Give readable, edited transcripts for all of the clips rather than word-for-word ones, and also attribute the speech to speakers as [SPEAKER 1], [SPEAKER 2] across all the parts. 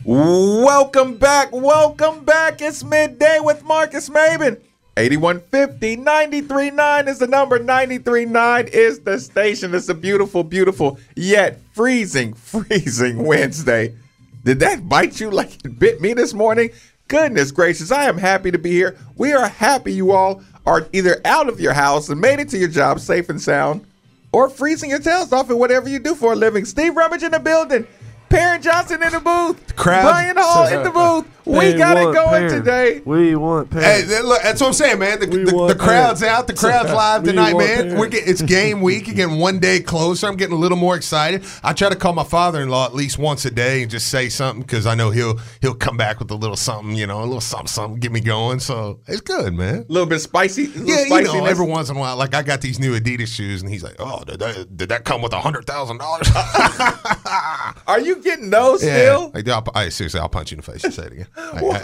[SPEAKER 1] Welcome back. It's midday with Marcus Maben. 8150 93.9 is the number. 93.9 is the station. It's a beautiful, beautiful, yet freezing Wednesday. Did that bite you like it bit me this morning? Goodness gracious, I am happy to be here. We are happy you all are either out of your house and made it to your job safe and sound, or freezing your tails off in whatever you do for a living. Steve Rummage in the building. Perrin Johnson in the booth. Brian Hall in the booth. We got it going today.
[SPEAKER 2] We want Perrin.
[SPEAKER 3] Hey, look, that's what I'm saying, man. The crowd's out. The crowd's live tonight, man. It's game week. You're getting one day closer. I'm getting a little more excited. I try to call my father-in-law at least once a day and just say something because I know he'll come back with a little something, a little something, get me going. So it's good, man.
[SPEAKER 1] A little bit spicy.
[SPEAKER 3] Every once in a while, like I got these new Adidas shoes, and he's like, "Oh, did that come with $100,000?"
[SPEAKER 1] Are you getting those still?
[SPEAKER 3] Like, seriously, I'll punch you in the face. Say it again.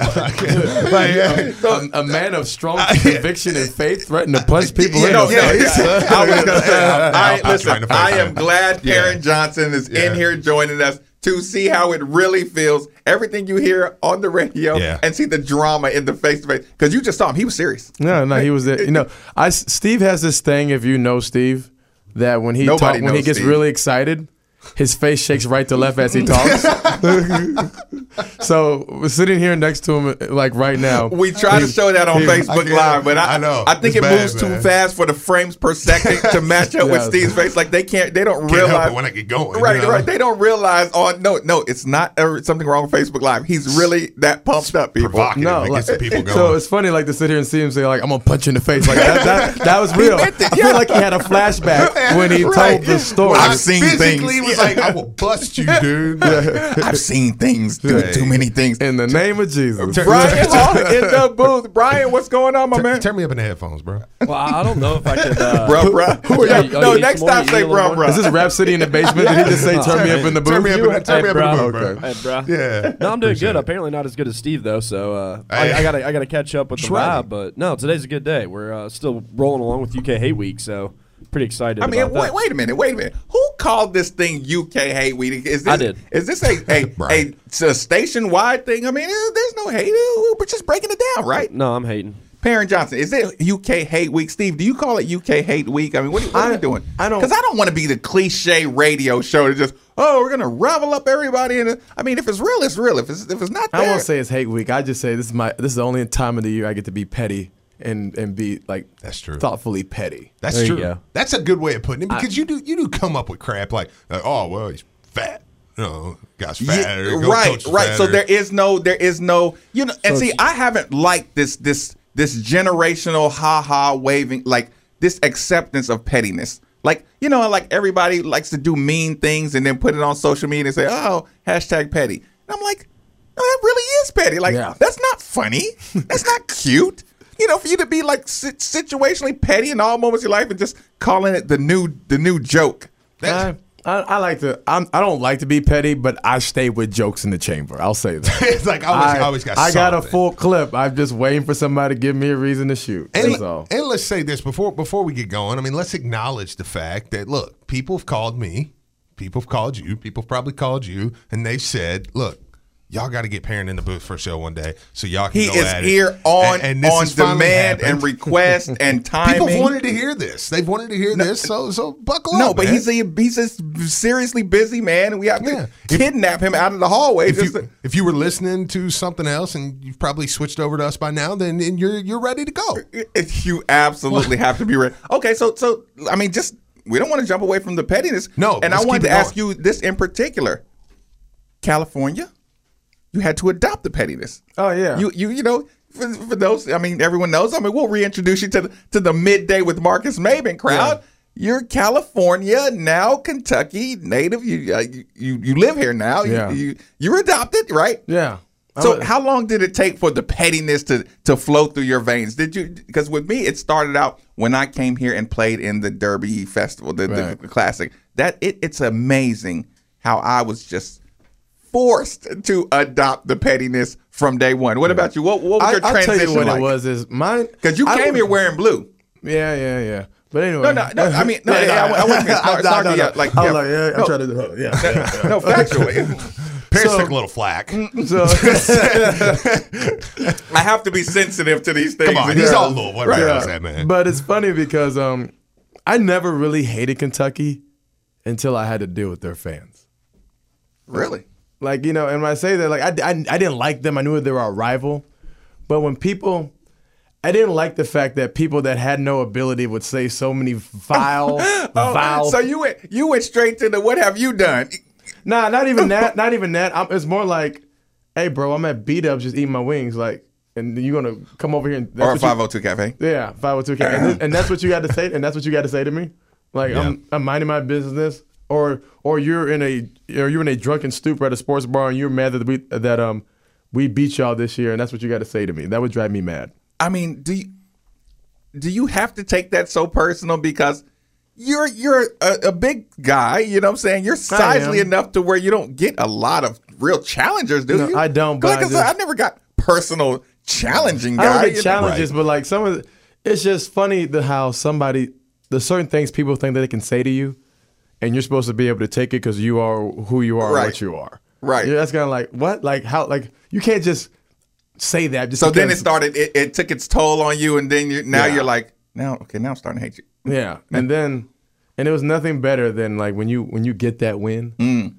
[SPEAKER 2] A man of strong conviction and faith threatened to punch people in
[SPEAKER 1] the
[SPEAKER 2] face.
[SPEAKER 1] I was going to say, I am glad Perrin Johnson is in here joining us to see how it really feels. Everything you hear on the radio and see the drama in the face-to-face. Because you just saw him. He was serious.
[SPEAKER 2] No, he was there. Steve has this thing, if you know Steve, that when he gets really excited, his face shakes right to left as he talks. So we're sitting here next to him like right now.
[SPEAKER 1] We try to show that on Facebook Live, but I think it moves too fast for the frames per second to match up with Steve's face. Like they don't realize
[SPEAKER 3] when I get going.
[SPEAKER 1] Right. They don't realize no, it's not something wrong with Facebook Live. He's really that pumped up, people.
[SPEAKER 3] Provocative. It gets the people going.
[SPEAKER 2] So it's funny like to sit here and see him say like, I'm gonna punch you in the face. Like that was real. I feel like he had a flashback when he told the story.
[SPEAKER 1] I've seen things.
[SPEAKER 3] Was like, I will bust you, dude.
[SPEAKER 1] I've seen things, too many things.
[SPEAKER 2] In the name of Jesus.
[SPEAKER 1] Brian Hall in the booth. Brian, what's going on, my man?
[SPEAKER 3] Turn me up in the headphones, bro.
[SPEAKER 4] Well, I don't know if I could.
[SPEAKER 1] Bruh. No, next time say bruh.
[SPEAKER 2] Is this Rhapsody in the basement? Did he just say turn me up in the booth?
[SPEAKER 3] Turn me up in the booth, bro.
[SPEAKER 4] Hey, bro.
[SPEAKER 3] Yeah.
[SPEAKER 4] No, I'm doing good. Apparently not as good as Steve, though, so I gotta catch up with the vibe. But no, today's a good day. We're still rolling along with UK Hate Week, so pretty excited about that.
[SPEAKER 1] Wait a minute. Who called this thing UK Hate Week?
[SPEAKER 4] I did.
[SPEAKER 1] Is this a station-wide thing? I mean, there's no hate. We're just breaking it down, right?
[SPEAKER 4] No, I'm hating.
[SPEAKER 1] Perrin Johnson, is it UK Hate Week? Steve, do you call it UK Hate Week? I mean, what are you doing? Because I don't want to be the cliche radio show to just, we're going to ravel up everybody. If it's real, it's real. If it's not there.
[SPEAKER 2] I won't say it's hate week. I just say this is the only time of the year I get to be petty. And be like
[SPEAKER 3] that's true.
[SPEAKER 2] Thoughtfully petty.
[SPEAKER 3] That's true. That's a good way of putting it because you do come up with crap like he's fat. Guy's fat.
[SPEAKER 1] Right. So there is no I haven't liked this generational waving, like this acceptance of pettiness. Like, like everybody likes to do mean things and then put it on social media and say, #petty. And I'm like, no, that really is petty. Like, that's not funny. That's not cute. For you to be like situationally petty in all moments of your life and just calling it the new joke.
[SPEAKER 2] I don't like to be petty, but I stay with jokes in the chamber. I'll say that.
[SPEAKER 3] It's like I always got something.
[SPEAKER 2] I got a full clip. I'm just waiting for somebody to give me a reason to shoot.
[SPEAKER 3] And let's say this before we get going. I mean, let's acknowledge the fact that look, people have called me, people have called you, people have probably called you, and they said, look, y'all got to get Perrin in the booth for a show one day so y'all can go at it.
[SPEAKER 1] He is here on demand and request and timing.
[SPEAKER 3] People wanted to hear this. They've wanted to hear this, so buckle up.
[SPEAKER 1] No, but he's a seriously busy man, and we have to kidnap him out of the hallway.
[SPEAKER 3] If you were listening to something else and you've probably switched over to us by now, then you're ready to go.
[SPEAKER 1] You absolutely have to be ready. Okay, so I mean, we don't want to jump away from the pettiness.
[SPEAKER 3] No,
[SPEAKER 1] and I wanted to ask you this in particular. California? You had to adopt the pettiness.
[SPEAKER 2] Oh yeah.
[SPEAKER 1] For those, everyone knows. We'll reintroduce you to the midday with Marcus Maben crowd. Yeah. You're California now, Kentucky native. You live here now.
[SPEAKER 2] Yeah.
[SPEAKER 1] You're adopted, right?
[SPEAKER 2] Yeah.
[SPEAKER 1] So how long did it take for the pettiness to flow through your veins? Because with me, it started out when I came here and played in the Derby Festival, the classic. It's amazing how I was just forced to adopt the pettiness from day one. What about you? What was your transition like?
[SPEAKER 2] I'll tell you what it was. Is mine
[SPEAKER 1] because you came here wearing blue.
[SPEAKER 2] Yeah. But anyway,
[SPEAKER 1] no. I mean, I wasn't snarky yet.
[SPEAKER 2] I'm trying to,
[SPEAKER 1] no, factually.
[SPEAKER 3] Parents took a little flack.
[SPEAKER 2] So
[SPEAKER 1] I have to be sensitive to these things.
[SPEAKER 3] Come on, he's all Louisville. What knows that, man?
[SPEAKER 2] But it's funny because I never really hated Kentucky until I had to deal with their fans.
[SPEAKER 1] Really?
[SPEAKER 2] Like, and when I say that, like, I didn't like them. I knew they were our rival. But when people, I didn't like the fact that people that had no ability would say so many vile.
[SPEAKER 1] So you went straight to the what have you done?
[SPEAKER 2] Nah, not even that. Not even that. It's more like, hey, bro, I'm at B-Dubs just eating my wings, like, and you're gonna come over here and
[SPEAKER 1] or a 502 Cafe.
[SPEAKER 2] Yeah, 502 Cafe, and that's what you got to say. And that's what you got to say to me. Like, I'm minding my business, or you're in a drunken stupor at a sports bar and you're mad that we beat y'all this year, and that's what you got to say to me. That would drive me mad.
[SPEAKER 1] I mean, do you have to take that so personal because you're a big guy, you know what I'm saying? You're sizely enough to where you don't get a lot of real challengers, do you?
[SPEAKER 2] I don't. But
[SPEAKER 1] I never got personal challenging guys.
[SPEAKER 2] I don't get challenges, but like it's just funny how the certain things people think that they can say to you, and you're supposed to be able to take it because you are who you are, what you are.
[SPEAKER 1] Right.
[SPEAKER 2] Yeah, that's kind of like what, like how, like you can't just say that. Just
[SPEAKER 1] so then it started. It took its toll on you, and then you're like, now I'm starting to hate you.
[SPEAKER 2] Yeah, and it was nothing better than like when you get that win.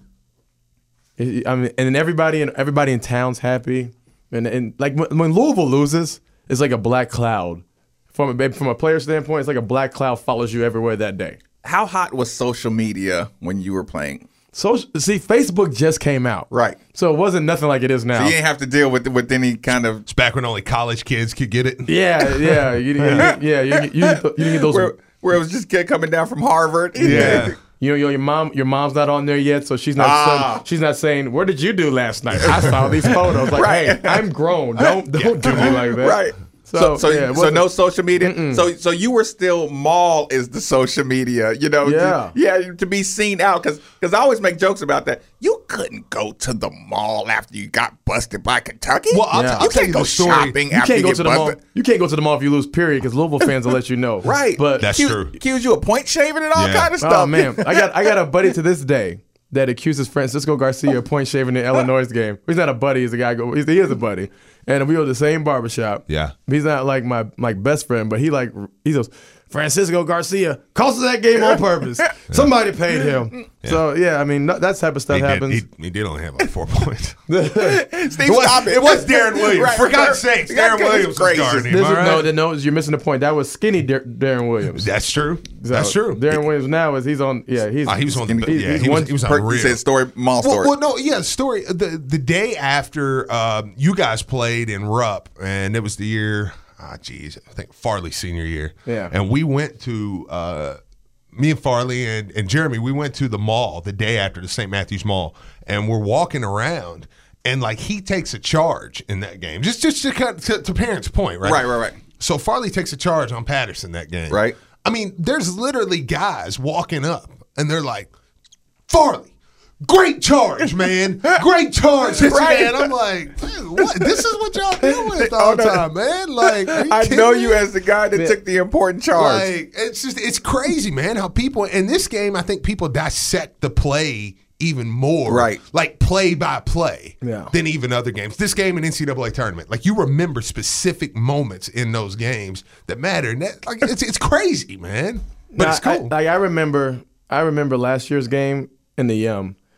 [SPEAKER 2] And then everybody in town's happy, and like when Louisville loses, it's like a black cloud. From a player standpoint, it's like a black cloud follows you everywhere that day.
[SPEAKER 1] How hot was social media when you were playing?
[SPEAKER 2] See, Facebook just came out.
[SPEAKER 1] Right.
[SPEAKER 2] So it wasn't nothing like it is now.
[SPEAKER 1] So you didn't have to deal with any kind of...
[SPEAKER 3] It's back when only college kids could get it.
[SPEAKER 2] Yeah. You didn't get those...
[SPEAKER 1] Where it was just a kid coming down from Harvard.
[SPEAKER 3] Yeah.
[SPEAKER 2] Your mom's not on there yet, so she's not saying, "Where did you do last night?" I saw these photos. Like, hey, I'm grown. Don't do me like that.
[SPEAKER 1] Right. So no social media.
[SPEAKER 2] Mm-mm.
[SPEAKER 1] So you were still Mall is the social media, to be seen out because I always make jokes about that. You couldn't go to the mall after you got busted by Kentucky.
[SPEAKER 3] Well, I'll tell you the story.
[SPEAKER 1] Shopping after you get busted.
[SPEAKER 2] You can't go to the mall if you lose. Period. Because Louisville fans will let you know.
[SPEAKER 1] Right.
[SPEAKER 2] But
[SPEAKER 3] that's true.
[SPEAKER 1] Accuse you of point shaving and all kind of stuff.
[SPEAKER 2] Oh man, I got a buddy to this day that accuses Francisco Garcia of point shaving in Illinois game. He's not a buddy. He's a guy. He is a buddy. And we were at the same barbershop.
[SPEAKER 3] Yeah.
[SPEAKER 2] He's not like my best friend, but he goes, Francisco Garcia cost us that game on purpose. Somebody paid him. Yeah. So, I mean, that type of stuff happens.
[SPEAKER 3] He did only have like 4 points.
[SPEAKER 1] Steve, stop it.
[SPEAKER 3] It was Darren Williams.
[SPEAKER 1] Right.
[SPEAKER 3] For God's sakes, Darren Williams was guarding him.
[SPEAKER 2] No, you're missing the point. That was skinny Darren Williams.
[SPEAKER 3] That's true. That's true.
[SPEAKER 2] Darren Williams now he's on,
[SPEAKER 3] he was on the, he was on real.
[SPEAKER 1] You said mall story.
[SPEAKER 3] Well, no, story. The day after you guys played in Rupp, and it was the year, I think Farley's senior year.
[SPEAKER 2] Yeah.
[SPEAKER 3] And we went to, me and Farley and Jeremy, we went to the mall the day after, the St. Matthews Mall, and we're walking around, and like he takes a charge in that game. Just to Parent's point, right?
[SPEAKER 1] Right.
[SPEAKER 3] So Farley takes a charge on Patterson that game.
[SPEAKER 1] Right.
[SPEAKER 3] I mean, there's literally guys walking up, and they're like, Farley, great charge, man. Great charge. Right. And I'm like, what? This is what y'all deal with all the time, man. Like,
[SPEAKER 1] I know you as the guy that took the important charge.
[SPEAKER 3] Like, it's crazy, man, how people, in this game, I think people dissect the play even more.
[SPEAKER 1] Right.
[SPEAKER 3] Like play by play
[SPEAKER 2] than
[SPEAKER 3] even other games. This game in NCAA tournament, like you remember specific moments in those games that matter. And that, like, it's crazy, man. But it's cool.
[SPEAKER 2] I remember last year's game in the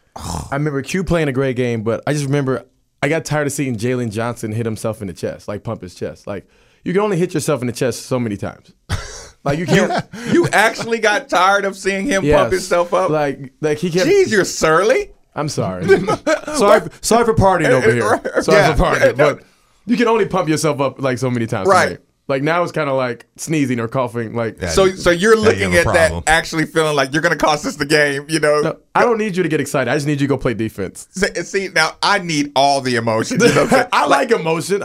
[SPEAKER 2] I remember Q playing a great game, but I just remember I got tired of seeing Jalen Johnson hit himself in the chest, like pump his chest. Like you can only hit yourself in the chest so many times. Like you can't.
[SPEAKER 1] You actually got tired of seeing him pump himself up.
[SPEAKER 2] Like he kept.
[SPEAKER 1] Jeez, you're surly.
[SPEAKER 2] I'm sorry. sorry for partying over here. Sorry for partying, but you can only pump yourself up like so many times.
[SPEAKER 1] Right.
[SPEAKER 2] Like now it's kind of like sneezing or coughing. Like
[SPEAKER 1] so you're looking at that, actually feeling like you're going to cost us the game. You know,
[SPEAKER 2] no, I don't need you to get excited. I just need you to go play defense.
[SPEAKER 1] See, now I need all the emotion. You know what I'm saying?
[SPEAKER 2] I like emotion.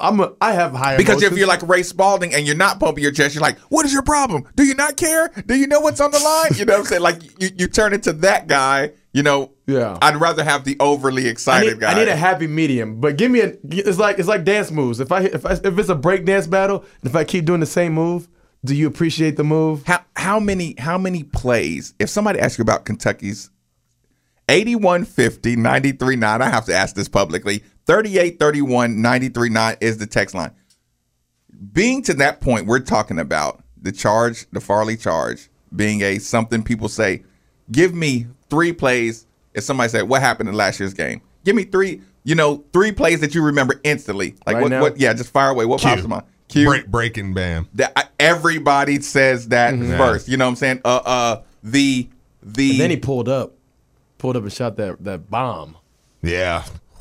[SPEAKER 2] I have high
[SPEAKER 1] because
[SPEAKER 2] emotions.
[SPEAKER 1] if you're like Ray Spalding and you're not pumping your chest, you're like, what is your problem? Do you not care? Do you know what's on the line? You know what I'm saying? Like you turn into that guy. You know, I'd rather have the overly excited guy.
[SPEAKER 2] I need a happy medium, but give me it's like dance moves. If it's a break dance battle, if I keep doing the same move, do you appreciate the move?
[SPEAKER 1] How many plays? If somebody asks you about Kentucky's 8150 93.9. I have to ask this publicly. 3831 93.9 is the text line. Being to that point, we're talking about the charge, the Farley charge, being something people say, give me 3 plays. If somebody said, what happened in last year's game? Give me 3 plays that you remember instantly. Like
[SPEAKER 2] right
[SPEAKER 1] what? Yeah, just fire away. What pops to mind? Q.
[SPEAKER 3] Breaking Bam.
[SPEAKER 1] Everybody says that first. You know what I'm saying? The
[SPEAKER 2] and then he pulled up and shot that bomb.
[SPEAKER 3] Yeah.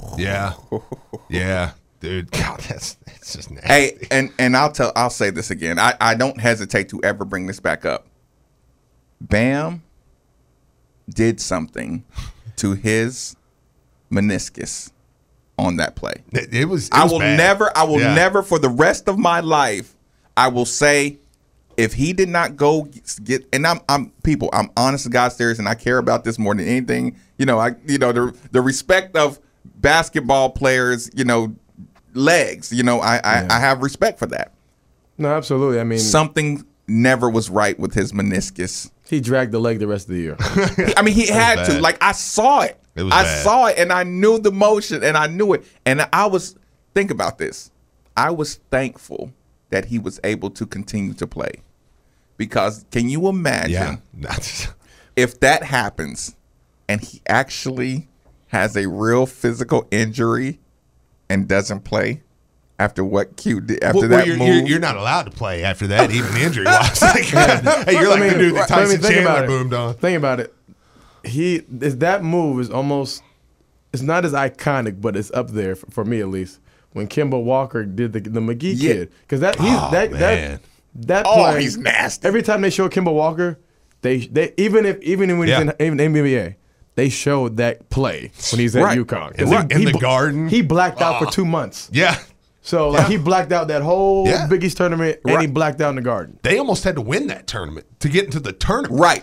[SPEAKER 3] Dude, God, it's just nasty.
[SPEAKER 1] Hey, and I'll say this again. I don't hesitate to ever bring this back up. Bam did something to his meniscus on that play.
[SPEAKER 3] It was
[SPEAKER 1] I will
[SPEAKER 3] bad.
[SPEAKER 1] never for the rest of my life, I will say, if he did not go get, and I'm honest to God serious, and I care about this more than anything. The respect of basketball players, legs. I have respect for that.
[SPEAKER 2] No, absolutely. I mean,
[SPEAKER 1] something never was right with his meniscus.
[SPEAKER 2] He dragged the leg the rest of the year.
[SPEAKER 1] I mean, he had to. Like, I saw it. Saw it, and I knew the motion, and I knew it. And think about this. I was thankful that he was able to continue to play. Because can you imagine if that happens and he actually has a real physical injury and doesn't play after what Q did after that move?
[SPEAKER 3] You're not allowed to play after that, even injury-wise. Hey, you're like the dude that Tyson Chandler boomed on.
[SPEAKER 2] Think about it. That move is almost, it's not as iconic, but it's up there for me at least. When Kemba Walker did the McGee kid, because that play,
[SPEAKER 1] he's nasty.
[SPEAKER 2] Every time they show Kemba Walker, they even when he's in NBA, they showed that play when he's at UConn
[SPEAKER 3] in the Garden.
[SPEAKER 2] He blacked out for 2 months.
[SPEAKER 3] Yeah.
[SPEAKER 2] So he blacked out that whole Big East tournament, and he blacked out in the Garden.
[SPEAKER 3] They almost had to win that tournament to get into the tournament.
[SPEAKER 1] Right.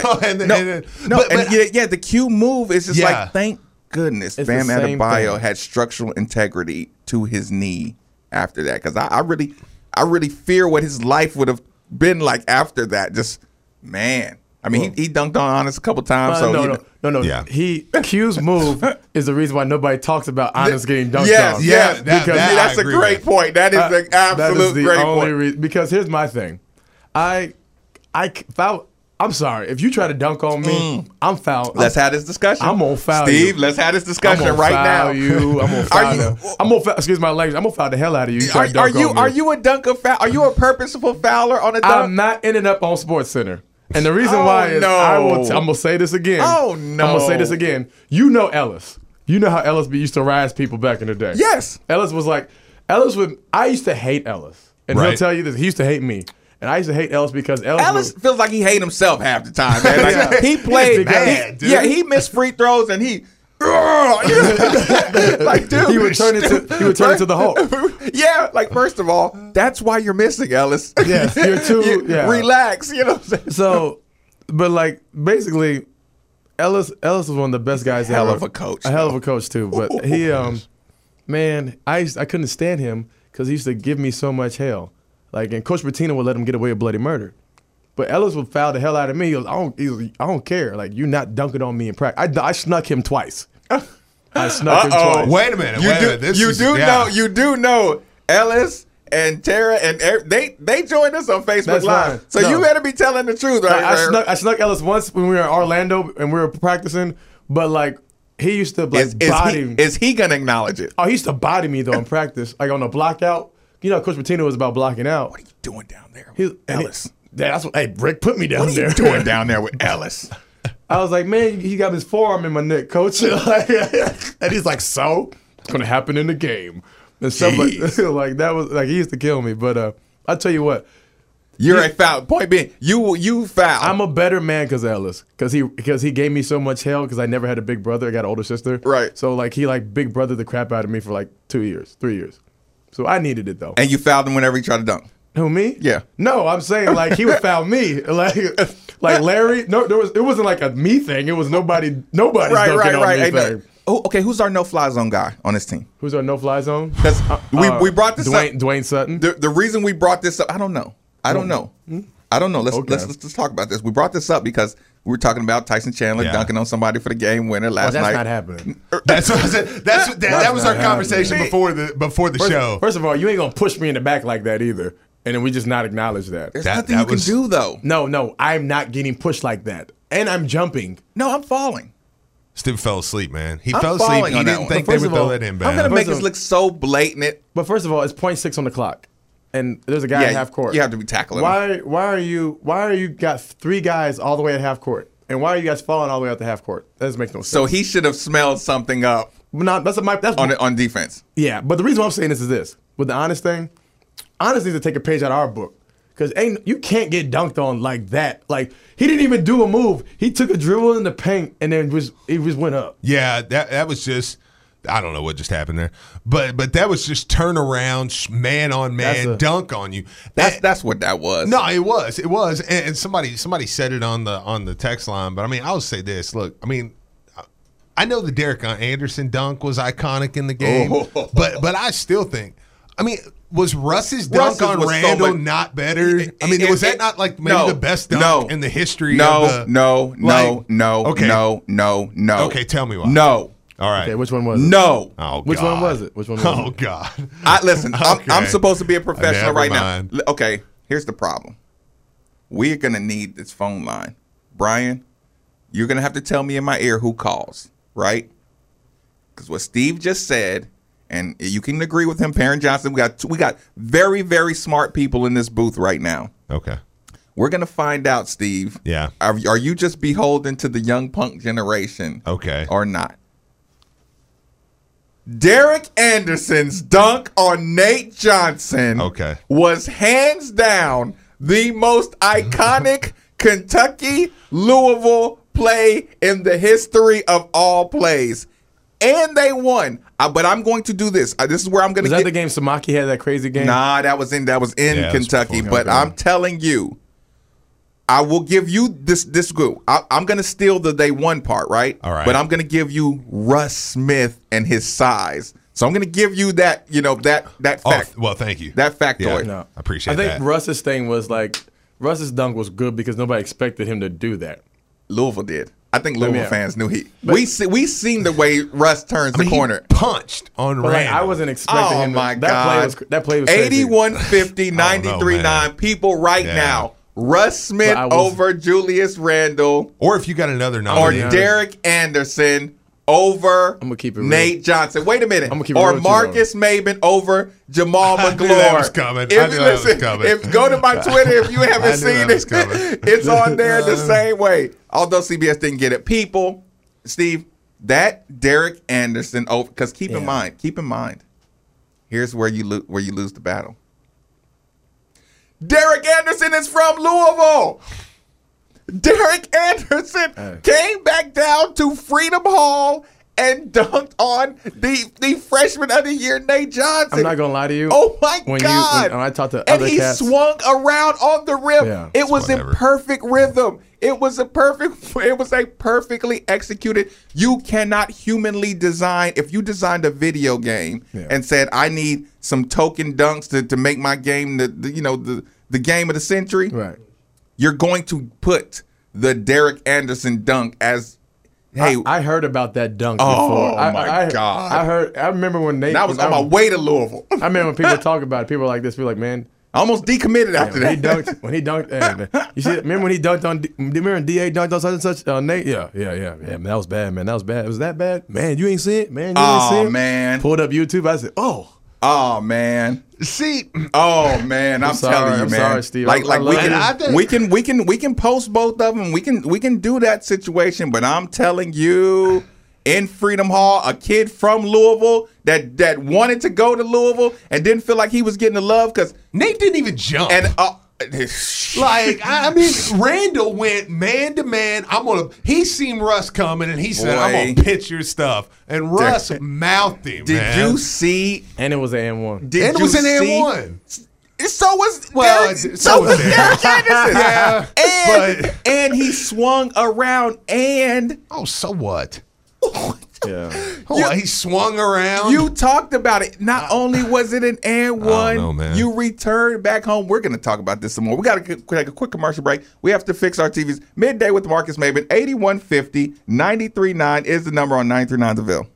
[SPEAKER 1] The Q move is just like, thank goodness Bam Adebayo had structural integrity to his knee after that, because I really fear what his life would have been like after that. Just, man. I mean, he dunked on Honest a couple times.
[SPEAKER 2] No. Yeah. Q's move is the reason why nobody talks about Honest getting dunked on.
[SPEAKER 1] Yes. That's a great point. That is an absolute great point.
[SPEAKER 2] Because here's my thing. I'm sorry. If you try to dunk on me, I'm foul.
[SPEAKER 1] Let's have this discussion.
[SPEAKER 2] I'm going to foul
[SPEAKER 1] Steve,
[SPEAKER 2] you.
[SPEAKER 1] let's have this discussion right now.
[SPEAKER 2] I'm going to foul you. I'm going to foul, excuse my language. I'm going to foul the hell out of you.
[SPEAKER 1] Are you a dunker foul? Are you a purposeful fouler on a dunk?
[SPEAKER 2] I'm not ending up on SportsCenter. And the reason why is I'm going to say this again.
[SPEAKER 1] Oh, no.
[SPEAKER 2] I'm going to say this again. You know Ellis. You know how Ellis used to rise people back in the day.
[SPEAKER 1] Yes.
[SPEAKER 2] I used to hate Ellis. And he'll tell you this. He used to hate me. And I used to hate Ellis because Ellis
[SPEAKER 1] feels like he hated himself half the time, man. Like, he played
[SPEAKER 3] mad, dude.
[SPEAKER 1] Yeah, he missed free throws and he like, dude,
[SPEAKER 2] he would turn into the Hulk.
[SPEAKER 1] Yeah, like, first of all, that's why you're missing, Ellis.
[SPEAKER 2] Yes, you're too
[SPEAKER 1] relax, you know what I'm saying?
[SPEAKER 2] So, but like, basically, Ellis was one of the best guys ever.
[SPEAKER 1] A hell of a coach too.
[SPEAKER 2] But he man, I couldn't stand him because he used to give me so much hell. Like, and Coach Pitino would let him get away with bloody murder. But Ellis would foul the hell out of me. He goes, I don't care. Like, you're not dunking on me in practice. I snuck him twice. I snuck him twice.
[SPEAKER 3] Wait a minute.
[SPEAKER 1] You do know Ellis and Tara and they joined us on Facebook Live. So you better be telling the truth, right?
[SPEAKER 2] I snuck Ellis once when we were in Orlando and we were practicing. But like, he used to body.
[SPEAKER 1] Is he gonna acknowledge it?
[SPEAKER 2] Oh, he used to body me though in practice, like on a block out. You know, Coach Pitino was about blocking out.
[SPEAKER 1] What are you doing down there,
[SPEAKER 2] Ellis? Hey, Rick, put me down there.
[SPEAKER 1] What are you doing down there with Ellis?
[SPEAKER 2] I was like, man, he got his forearm in my neck, Coach. And he's like, so it's gonna happen in the game and stuff like that was like, he used to kill me. But I'll tell you what,
[SPEAKER 1] you're a foul. Point being, you foul.
[SPEAKER 2] I'm a better man because of Ellis, because he gave me so much hell because I never had a big brother. I got an older sister,
[SPEAKER 1] right?
[SPEAKER 2] So like, he big brother the crap out of me for like 3 years. So I needed it though.
[SPEAKER 1] And you fouled him whenever he tried to dunk.
[SPEAKER 2] Who, me?
[SPEAKER 1] Yeah.
[SPEAKER 2] No, I'm saying like he would foul me, like Larry. No, it wasn't like a me thing. It was nobody's dunking on me thing.
[SPEAKER 1] Oh, okay. Who's our no-fly zone guy on this team?
[SPEAKER 2] Who's our no-fly zone?
[SPEAKER 1] Because we brought this up.
[SPEAKER 2] Dwayne Sutton.
[SPEAKER 1] The reason we brought this up, I don't know. Let's talk about this. We brought this up because We were talking about Tyson Chandler dunking on somebody for the game winner last night.
[SPEAKER 2] That's not happening.
[SPEAKER 3] That's what I said. That was our conversation before the show.
[SPEAKER 2] First of all, you ain't gonna push me in the back like that either, and then we just not acknowledge that.
[SPEAKER 1] There's nothing you can do though.
[SPEAKER 2] No, I'm not getting pushed like that, and I'm jumping.
[SPEAKER 1] No, I'm falling.
[SPEAKER 3] Steve fell asleep, man. He
[SPEAKER 1] I'm
[SPEAKER 3] fell asleep.
[SPEAKER 1] falling
[SPEAKER 3] He
[SPEAKER 1] on that
[SPEAKER 3] didn't
[SPEAKER 1] one.
[SPEAKER 3] think
[SPEAKER 2] But
[SPEAKER 3] they
[SPEAKER 2] first
[SPEAKER 3] would
[SPEAKER 2] of all,
[SPEAKER 3] throw that in, man.
[SPEAKER 1] I'm gonna make us look so blatant.
[SPEAKER 2] But first of all, it's 0.6 on the clock, and there's a guy at half court.
[SPEAKER 1] You have to be tackling him.
[SPEAKER 2] Why are you got 3 guys all the way at half court, and why are you guys falling all the way out to half court? That doesn't make no sense.
[SPEAKER 1] So he should have smelled something up
[SPEAKER 2] that's
[SPEAKER 1] on defense.
[SPEAKER 2] Yeah, but the reason why I'm saying this is this: with the honest thing, honest needs to take a page out of our book. Because you can't get dunked on like that. Like, he didn't even do a move. He took a dribble in the paint and then he just went up.
[SPEAKER 3] Yeah, that was just, I don't know what just happened there. But that was just turn around, man on man, dunk on you.
[SPEAKER 1] That's what that was.
[SPEAKER 3] No, it was. And somebody said it on the text line. But I mean, I'll say this. Look, I mean, I know the Derek Anderson dunk was iconic in the game, but I still think, I mean, was Russ's dunk on Randall not better? I mean, was that not like maybe the best dunk in the history of the...
[SPEAKER 1] No.
[SPEAKER 3] Okay, tell me why.
[SPEAKER 1] No.
[SPEAKER 3] All right.
[SPEAKER 2] Okay, which one was it?
[SPEAKER 1] No.
[SPEAKER 3] Oh, God.
[SPEAKER 2] Which one was it?
[SPEAKER 3] Oh, God.
[SPEAKER 1] Listen,
[SPEAKER 3] Okay.
[SPEAKER 1] I'm supposed to be a professional right
[SPEAKER 3] mind.
[SPEAKER 1] now. Okay, here's the problem. We're going to need this phone line. Brian, you're going to have to tell me in my ear who calls, right? Because what Steve just said... And you can agree with him, Perrin Johnson. We got very, very smart people in this booth right now.
[SPEAKER 3] Okay.
[SPEAKER 1] We're gonna find out, Steve.
[SPEAKER 3] Yeah.
[SPEAKER 1] Are you just beholden to the young punk generation?
[SPEAKER 3] Okay.
[SPEAKER 1] Or not? Derek Anderson's dunk on Nate Johnson.
[SPEAKER 3] Okay.
[SPEAKER 1] Was hands down the most iconic Kentucky Louisville play in the history of all plays. And they won. But I'm going to do this. This is where I'm going to
[SPEAKER 2] get. Was that the game Samaki had that crazy game?
[SPEAKER 1] Nah, that was in Kentucky. But I'm telling you, I will give you this group. I'm going to steal the they won part, right?
[SPEAKER 3] All right.
[SPEAKER 1] But I'm going to give you Russ Smith and his size. So I'm going to give you that, that fact.
[SPEAKER 3] Oh, well, thank you.
[SPEAKER 1] That factoid.
[SPEAKER 3] Yeah, I appreciate that.
[SPEAKER 2] I think Russ's thing was like, Russ's dunk was good because nobody expected him to do that.
[SPEAKER 1] Louisville did. I think Louisville fans knew we seen the way Russ turns the corner.
[SPEAKER 3] He punched on Randall.
[SPEAKER 2] Like, I wasn't expecting him.
[SPEAKER 1] Oh my God!
[SPEAKER 2] That play was crazy.
[SPEAKER 1] 81-50, 93-9. People now. Russ Smith over Julius Randle,
[SPEAKER 3] or if you got another number,
[SPEAKER 1] or Derek Anderson over Nate Johnson. Wait a minute. Or Marcus Maben over Jamal McGlure.
[SPEAKER 3] I knew that was coming.
[SPEAKER 1] Go to my Twitter if you haven't seen it. It's on there the same way. Although CBS didn't get it. People, Steve, that Derek Anderson over, because keep in mind, here's where you lose the battle. Derek Anderson is from Louisville. Derek Anderson came back down to Freedom Hall and dunked on the freshman of the year, Nate Johnson.
[SPEAKER 2] I'm not gonna lie to you.
[SPEAKER 1] Oh my God!
[SPEAKER 2] When I talked to
[SPEAKER 1] and
[SPEAKER 2] other
[SPEAKER 1] he
[SPEAKER 2] cats,
[SPEAKER 1] swung around on the rim. It was in perfect rhythm. It was a perfectly executed. You cannot humanly design. If you designed a video game and said, "I need some token dunks to make my game the game of the century,"
[SPEAKER 2] right?
[SPEAKER 1] You're going to put the Derek Anderson dunk as, hey.
[SPEAKER 2] I heard about that dunk before.
[SPEAKER 1] Oh, my God.
[SPEAKER 2] I remember when Nate.
[SPEAKER 1] I was on my way to Louisville.
[SPEAKER 2] I remember when people talk about it, people were like this. People were like, man.
[SPEAKER 1] I almost decommitted after that.
[SPEAKER 2] When he dunked, hey, man. You see, remember when he dunked on, remember when DA dunked on such and such? Nate? Yeah, man, that was bad, man. That was bad. Was that bad? Man, you ain't seen it? Man, you ain't seen it?
[SPEAKER 1] Man.
[SPEAKER 2] Pulled up YouTube. I said,
[SPEAKER 1] Oh man!
[SPEAKER 3] See,
[SPEAKER 1] oh man! I'm telling you, man.
[SPEAKER 2] I'm sorry, Steve.
[SPEAKER 1] Like we can post both of them. We can do that situation. But I'm telling you, in Freedom Hall, a kid from Louisville that wanted to go to Louisville and didn't feel like he was getting the love because
[SPEAKER 3] Nate didn't even jump.
[SPEAKER 1] And
[SPEAKER 3] I mean, Randall went man to man. He seen Russ coming, and he said, "I'm gonna pitch your stuff." And Russ mouthed him.
[SPEAKER 1] Did you see?
[SPEAKER 2] And it was an M1.
[SPEAKER 3] And it was an M1.
[SPEAKER 1] So was
[SPEAKER 3] Derek
[SPEAKER 1] Anderson. Yeah, and he swung around and
[SPEAKER 3] so what?
[SPEAKER 2] Yeah.
[SPEAKER 3] He swung around.
[SPEAKER 1] You talked about it. Not only was it an and one,
[SPEAKER 3] know, man.
[SPEAKER 1] you returned back home. We're going to talk about this some more. We got to take a quick commercial break. We have to fix our TVs. Midday with Marcus Maben, 8150-939 is the number on 939 The Ville.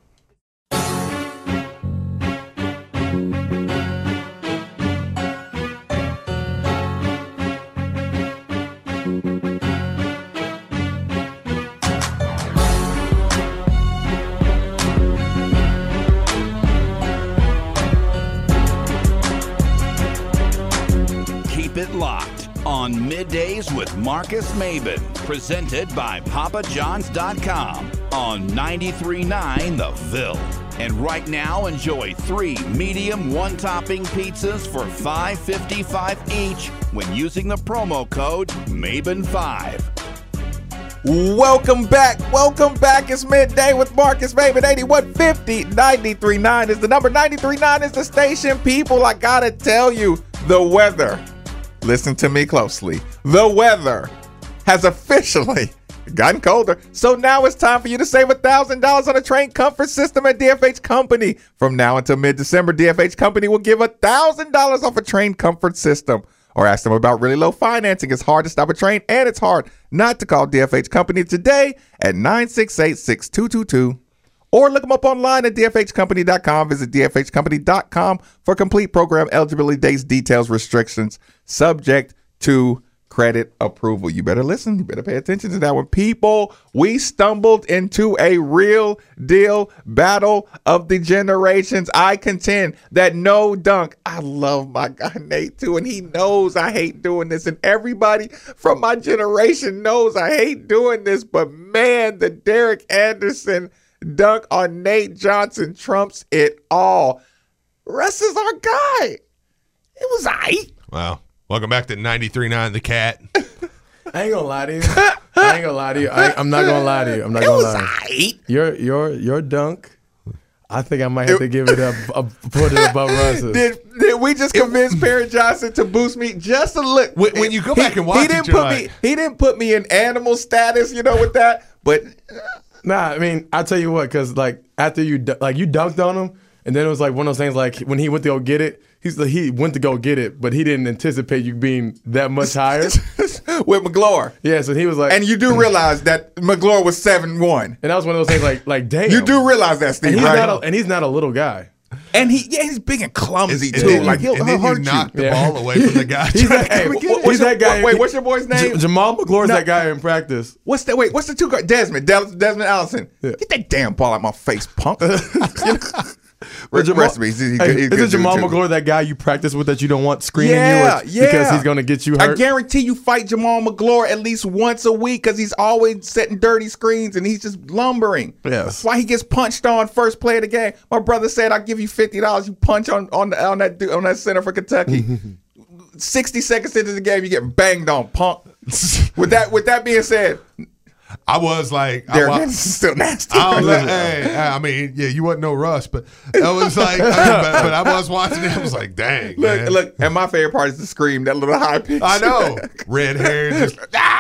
[SPEAKER 5] It locked on Middays with Marcus Maben, presented by PapaJohns.com on 93.9 The Ville. And right now, enjoy 3 medium one-topping pizzas for $5.55 each when using the promo code MABEN5.
[SPEAKER 1] Welcome back. Welcome back. It's Midday with Marcus Maben. 8150-939 is the number. 939 is the station. People, I got to tell you, the weather. Listen to me closely. The weather has officially gotten colder, so now it's time for you to save $1,000 on a train comfort system at DFH Company. From now until mid-December, DFH Company will give $1,000 off a train comfort system. Or ask them about really low financing. It's hard to stop a train, and it's hard not to call DFH Company today at 968-6222. Or look them up online at dfhcompany.com. Visit dfhcompany.com for complete program eligibility dates, details, restrictions, subject to credit approval. You better listen. You better pay attention to that one. People, we stumbled into a real deal battle of the generations. I contend that no dunk. I love my guy Nate too, and he knows I hate doing this. And everybody from my generation knows I hate doing this. But man, the Derek Anderson dunk on Nate Johnson trumps it all. Russ is our guy. It was aight.
[SPEAKER 3] Wow. Welcome back to 93.9 The Cat.
[SPEAKER 2] I ain't gonna lie to you. I'm not gonna lie to you. I'm not gonna lie.
[SPEAKER 1] Aight.
[SPEAKER 2] Your dunk. I think I might have to give it put it above Russ's.
[SPEAKER 1] Did we just convince Perry Johnson to boost me just a little?
[SPEAKER 3] When you go back and watch
[SPEAKER 1] he didn't put me in animal status, with that. But
[SPEAKER 2] nah, I mean, I'll tell you what, because after you dunked on him, and then it was like one of those things like when he went to go get it, he went to go get it, but he didn't anticipate you being that much higher.
[SPEAKER 1] With McGlure.
[SPEAKER 2] Yeah, so he was like,
[SPEAKER 1] and you do realize that McGlure was 7'1".
[SPEAKER 2] And that was one of those things like damn.
[SPEAKER 1] You do realize that, Steve,
[SPEAKER 2] and he's not a little guy.
[SPEAKER 1] And he's big and clumsy too.
[SPEAKER 3] He'll hurt you. Knock the ball away from the guy.
[SPEAKER 2] He's that guy.
[SPEAKER 1] Wait, what's your boy's name?
[SPEAKER 2] Jamal McGlore's that guy in practice.
[SPEAKER 1] What's the two guys? Desmond Allison. Yeah. Get that damn ball out my face, punk.
[SPEAKER 2] Is it Jamal McGlure that guy you practice with that you don't want screening you because he's going to get you hurt?
[SPEAKER 1] I guarantee you fight Jamal McGlure at least once a week because he's always setting dirty screens and he's just lumbering.
[SPEAKER 2] Yes.
[SPEAKER 1] That's why he gets punched on first play of the game. My brother said, I'll give you $50. You punch on that center for Kentucky. 60 seconds into the game, you get banged on, punk. With that being said,
[SPEAKER 3] I was like,
[SPEAKER 1] Derek still nasty.
[SPEAKER 3] I mean, you wasn't no Russ, but I was like, but I was watching it. I was like, dang.
[SPEAKER 1] Look, and my favorite part is the scream, that little high pitch.
[SPEAKER 3] I know, red hair, just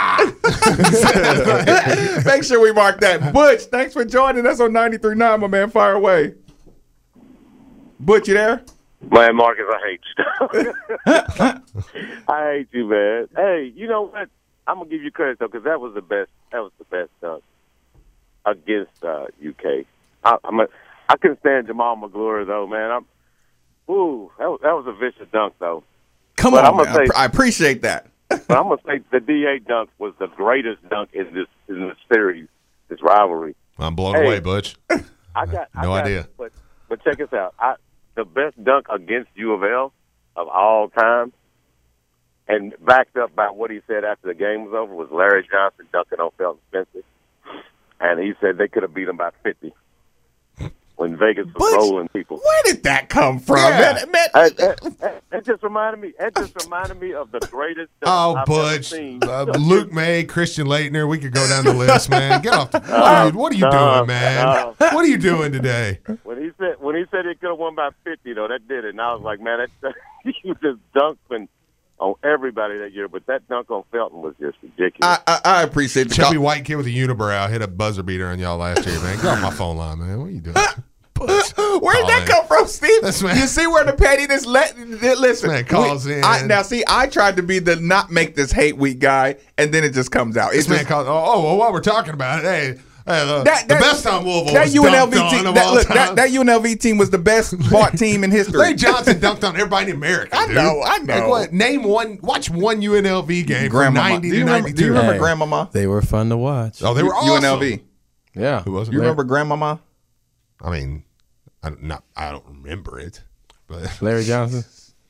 [SPEAKER 1] Make sure we mark that. Butch, thanks for joining us on 93.9, my man. Fire away. Butch, you there?
[SPEAKER 6] Man, Marcus, I hate you. I hate you, man. Hey, you know what? I'm gonna give you credit though, because that was the best dunk against UK. I couldn't stand Jamal McGlure though, man. That was a vicious dunk though.
[SPEAKER 1] Come on, man. I appreciate that.
[SPEAKER 6] But I'm gonna say the DA dunk was the greatest dunk in this series, this rivalry.
[SPEAKER 3] I'm blown away, Butch.
[SPEAKER 6] I got
[SPEAKER 3] no idea.
[SPEAKER 6] But check this out. The best dunk against U of L of all time, and backed up by what he said after the game was over, was Larry Johnson dunking on Felton Spencer. And he said they could have beat him by 50 when Vegas was rolling people.
[SPEAKER 1] Where did that come from?
[SPEAKER 6] Yeah. It just reminded me of the greatest dunk I've ever seen.
[SPEAKER 3] Luke May, Christian Laettner, we could go down the list, man. Get off what are you doing, man? What are you doing today?
[SPEAKER 6] When he said he could have won by 50, though, that did it. And I was like, man, you just dunked on everybody that year, but that dunk on Felton was just ridiculous.
[SPEAKER 1] I appreciate the
[SPEAKER 3] chubby
[SPEAKER 1] call.
[SPEAKER 3] white kid with a unibrow hit a buzzer beater on y'all last year, man. Get off my phone line, man. What are you doing?
[SPEAKER 1] Where'd that come from, Steve? You see where the pettiness listen.
[SPEAKER 3] Man calls in.
[SPEAKER 1] I tried to be the not make this hate week guy, and then it just comes out.
[SPEAKER 3] This man calls. Well, while we're talking about it, the best time Louisville was
[SPEAKER 1] UNLV
[SPEAKER 3] dunked
[SPEAKER 1] team,
[SPEAKER 3] on of all time.
[SPEAKER 1] that UNLV team was the best bought team in history.
[SPEAKER 3] Larry Johnson dunked on everybody in America.
[SPEAKER 1] I know.
[SPEAKER 3] Like what? Name one. Watch one UNLV game from 90 to 92.
[SPEAKER 1] Do you remember Grandmama?
[SPEAKER 2] They were fun to watch.
[SPEAKER 3] Oh, they were awesome.
[SPEAKER 1] UNLV.
[SPEAKER 2] Yeah.
[SPEAKER 3] Who was it?
[SPEAKER 1] You remember Grandmama?
[SPEAKER 3] I mean, I don't remember it, but
[SPEAKER 2] Larry Johnson.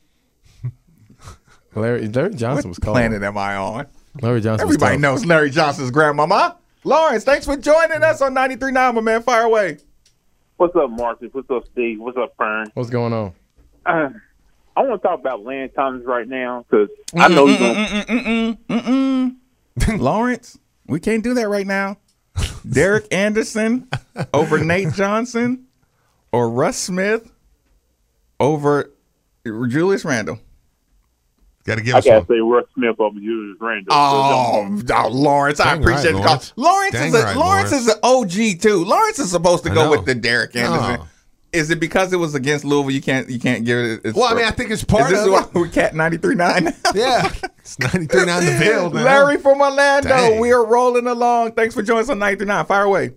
[SPEAKER 2] Larry Johnson was called.
[SPEAKER 1] What planet am I on?
[SPEAKER 2] Larry Johnson.
[SPEAKER 1] Everybody knows Larry Johnson's grandmama. Lawrence, thanks for joining us on 93.9, my man. Fire away.
[SPEAKER 7] What's up, Marcus? What's up, Steve? What's up, Fern?
[SPEAKER 2] What's going on?
[SPEAKER 7] I want to talk about Lance Thomas right now because I know he's going
[SPEAKER 1] to. Lawrence, we can't do that right now. Derek Anderson over Nate Johnson or Russ Smith over Julius Randle?
[SPEAKER 3] Got to give us one.
[SPEAKER 7] I got to say Russ Smith over Julius Randle.
[SPEAKER 1] Oh, Lawrence, I appreciate the call. Lawrence is an OG too. Lawrence is supposed to go with the Derek Anderson. Is it because it was against Louisville? You can't give it.
[SPEAKER 3] Well, I mean, I think it's part of it.
[SPEAKER 1] Is this why we cat 93.9?
[SPEAKER 3] Yeah, it's 93.9 the Ville.
[SPEAKER 1] Larry from Orlando. Dang. We are rolling along. Thanks for joining us on 93.9. Fire away.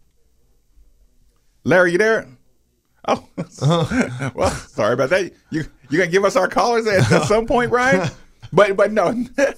[SPEAKER 1] Larry, you there? Oh, well, sorry about that. You gonna give us our callers at some point, Ryan? But no.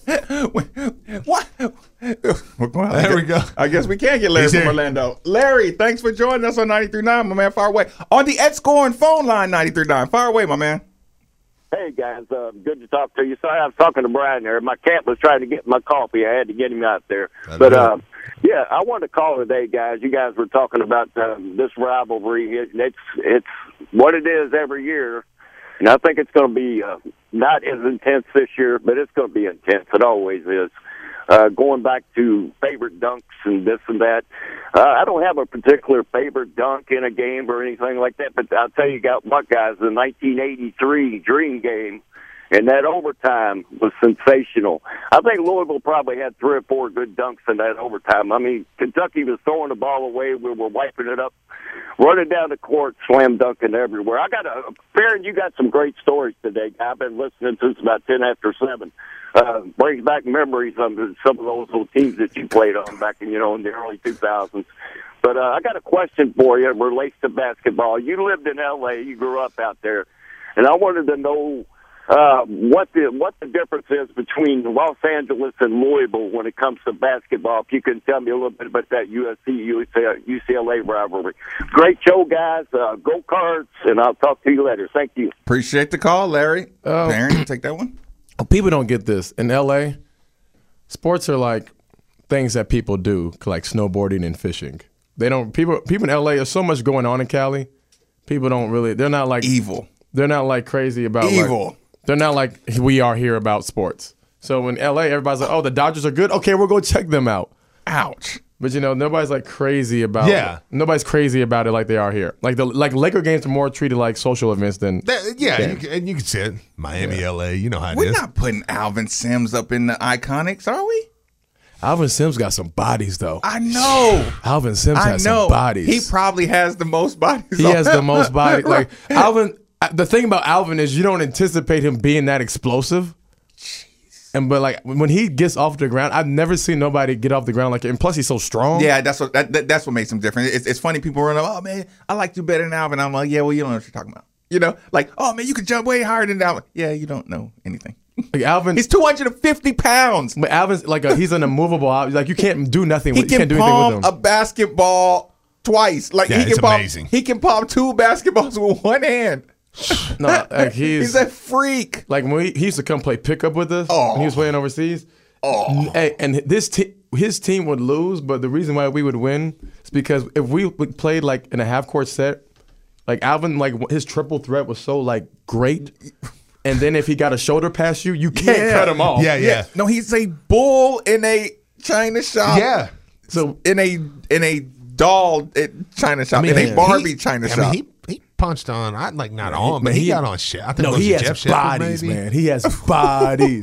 [SPEAKER 1] What? Well,
[SPEAKER 3] there we go.
[SPEAKER 1] I guess we can't get Larry from Orlando. Larry, thanks for joining us on 93.9, my man. Fire away. On the Ed Scoring phone line, 93.9. Fire away, my man.
[SPEAKER 6] Hey, guys. Good to talk to you. Sorry, I was talking to Brian there. My cat was trying to get my coffee. I had to get him out there. Yeah, I wanted to call today, guys. You guys were talking about this rivalry. It's what it is every year. And I think it's going to be not as intense this year, but it's going to be intense. It always is. Going back to favorite dunks and this and that, I don't have a particular favorite dunk in a game or anything like that, but I'll tell you what, guys, the 1983 Dream game, and that overtime was sensational. I think Louisville probably had 3 or 4 good dunks in that overtime. I mean, Kentucky was throwing the ball away. We were wiping it up, running down the court, slam dunking everywhere. Farron, you got some great stories today. I've been listening since about 10 after 7. Brings back memories of some of those little teams that you played on back in the early 2000s. But I got a question for you. It relates to basketball. You lived in L.A. You grew up out there. And I wanted to know what the difference is between Los Angeles and Louisville when it comes to basketball. If you can tell me a little bit about that USC-UCLA rivalry. Great show, guys. Go Cards, and I'll talk to you later. Thank you.
[SPEAKER 1] Appreciate the call, Larry. Aaron, you take that one.
[SPEAKER 2] People don't get this. In L.A., sports are like things that people do, like snowboarding and fishing. They don't. People in L.A. there's so much going on in Cali. People don't really. They're not like
[SPEAKER 1] evil.
[SPEAKER 2] They're not like crazy about
[SPEAKER 1] evil.
[SPEAKER 2] They're not like we are here about sports. So in L.A., everybody's like, oh, the Dodgers are good. Okay, we'll go check them out.
[SPEAKER 1] Ouch.
[SPEAKER 2] But nobody's like crazy about it. Nobody's crazy about it like they are here. Like Laker games are more treated like social events than
[SPEAKER 3] and you can see it. Miami, LA, you know how it is.
[SPEAKER 1] We're not putting Alvin Sims up in the Iconics, are we?
[SPEAKER 2] Alvin Sims got some bodies though.
[SPEAKER 1] I know.
[SPEAKER 2] Alvin Sims has some bodies.
[SPEAKER 1] He probably has the most bodies.
[SPEAKER 2] He has the most bodies. Like Alvin, the thing about Alvin is you don't anticipate him being that explosive. But like when he gets off the ground, I've never seen nobody get off the ground like it. And plus, he's so strong.
[SPEAKER 1] Yeah, that's what makes him different. It's funny. People run up, oh man, I like you better than Alvin. I'm like, yeah, well, you don't know what you're talking about. Like, oh man, you can jump way higher than Alvin. Yeah, you don't know anything.
[SPEAKER 2] Like Alvin,
[SPEAKER 1] he's 250 pounds.
[SPEAKER 2] But Alvin's like he's an immovable. Like you can't do nothing.
[SPEAKER 1] He can palm a basketball twice. Like
[SPEAKER 3] amazing.
[SPEAKER 1] He can palm 2 basketballs with one hand.
[SPEAKER 2] No, like he's
[SPEAKER 1] a freak.
[SPEAKER 2] Like when he used to come play pickup with us when he was playing overseas. And his team would lose, but the reason why we would win is because if we played like in a half court set, like Alvin, like his triple threat was so like great. And then if he got a shoulder past you, you can't cut him off.
[SPEAKER 3] Yeah.
[SPEAKER 1] No, he's a bull in a China shop.
[SPEAKER 3] Yeah.
[SPEAKER 1] So in a doll China shop, in a Barbie China shop.
[SPEAKER 3] punched on. Not on, but he got on shit. I think
[SPEAKER 2] he has
[SPEAKER 3] Jeff Shepard,
[SPEAKER 2] bodies,
[SPEAKER 3] maybe.
[SPEAKER 2] man. He has bodies.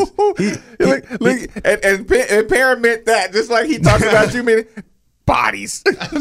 [SPEAKER 1] And Perrin meant that just like he talked about you meaning bodies.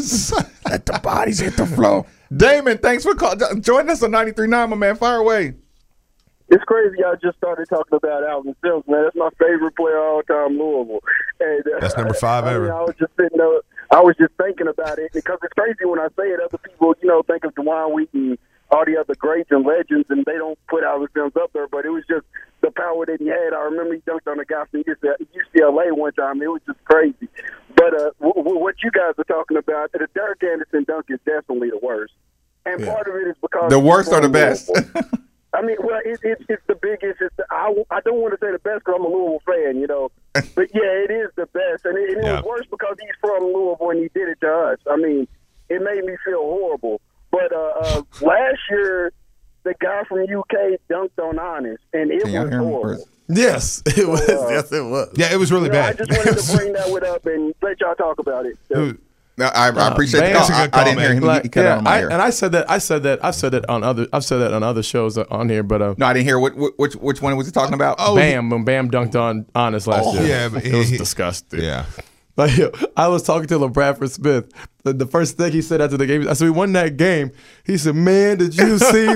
[SPEAKER 1] Let the bodies hit the floor. Damon, thanks for joining us on 93.9, my man. Fire away.
[SPEAKER 8] It's crazy. I just started talking about Alvin Sims, man. That's my favorite player all time, Louisville. And,
[SPEAKER 3] that's number 5 ever.
[SPEAKER 8] I was just sitting there. I was just thinking about it because it's crazy when I say it. Other people, think of DeJuan Wheaton, all the other greats and legends, and they don't put Alvin Sims up there. But it was just the power that he had. I remember he dunked on a guy from UCLA one time. It was just crazy. But what you guys are talking about, the Derek Anderson dunk is definitely the worst. And part of it is because
[SPEAKER 1] the worst or the best.
[SPEAKER 8] I mean, well, it's the biggest. I don't want to say the best because I'm a Louisville fan, But, yeah, it is the best. And it was worse because he's from Louisville and he did it to us. I mean, it made me feel horrible. But last year, the guy from UK dunked on Honest, and it was horrible.
[SPEAKER 2] Yes, it was. Yes, it was.
[SPEAKER 3] Yeah, it was really bad.
[SPEAKER 8] I just wanted to bring that one up and let y'all talk about it. So.
[SPEAKER 1] No, I appreciate the call. I didn't hear him. He cut out on my ear.
[SPEAKER 2] And I've said that on other shows on here, but
[SPEAKER 1] no, I didn't hear which one was he talking about?
[SPEAKER 2] When Bam dunked on Honest last year.
[SPEAKER 3] Yeah, but
[SPEAKER 2] it was disgusting.
[SPEAKER 3] Yeah.
[SPEAKER 2] Like, I was talking to LeBradford Smith. The first thing he said after the game, I said, we won that game. He said, man, did you see?